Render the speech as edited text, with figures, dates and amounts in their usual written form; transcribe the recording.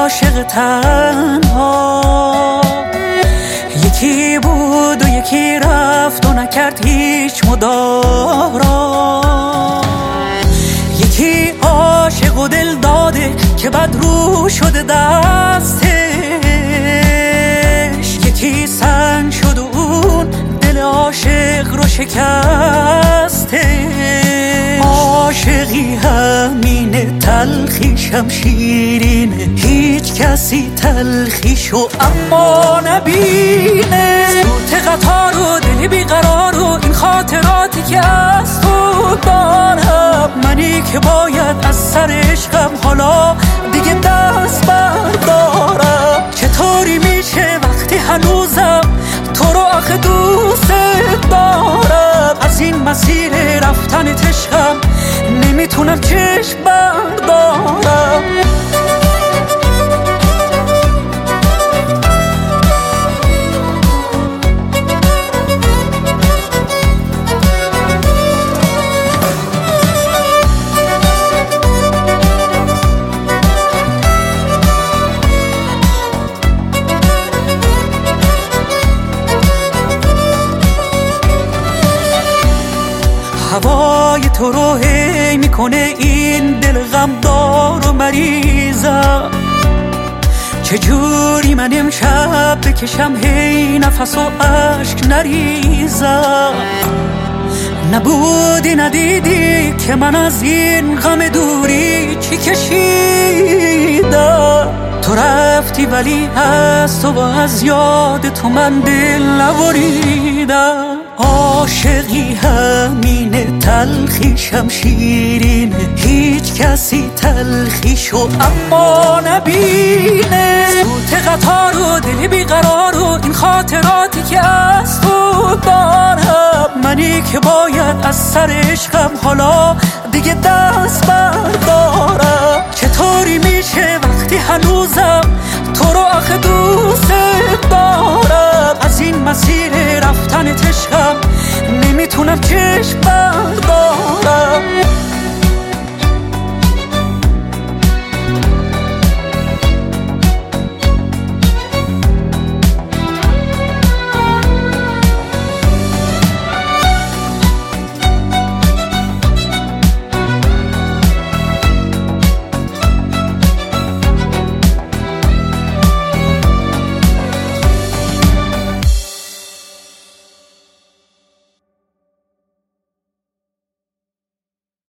عاشق تنها، یکی بود و یکی رفت و نکرد هیچ مدارا. یکی عاشق و دل داده که بد رو شده دستش، یکی سنگ شد و اون دل عاشق رو شکسته. عاشقی همینه، تلخیشم شیرینه، هیچ کسی تلخیشو اما نبینه. سوت قطار و دل بیقرار و این خاطراتی که از تو دارم، منی که باید از سر عشقم حالا دیگه دست بردارم. چطوری میشه وقتی هنوزم تو رو آخه دوست دارم؟ از این مسیر رفتن عشقم نمیتونم چشم بردارم. هوای تو رو هی میکنه این دل غمدار و مریضم. چجوری من امشب بکشم هی نفس و عشق نریزم؟ نبودی ندیدی که من از این غم دوری چی کشیدم؟ تو رفتی ولی از تو و از یاد تو من دل نبریدم. عاشقی همینه، تلخیشم شیرینه، هیچ کسی تلخیشو اما نبینه. سوت قطار و دل بیقرار و این خاطراتی که از تو دارم، منی که باید از سر عشقم حالا دیگه دست بردارم. چطوری میشه وقتی هنوزم تو رو آخه دوست دارم؟ از این مسیر رفتن عشقم نمیتونم چشم بردارم.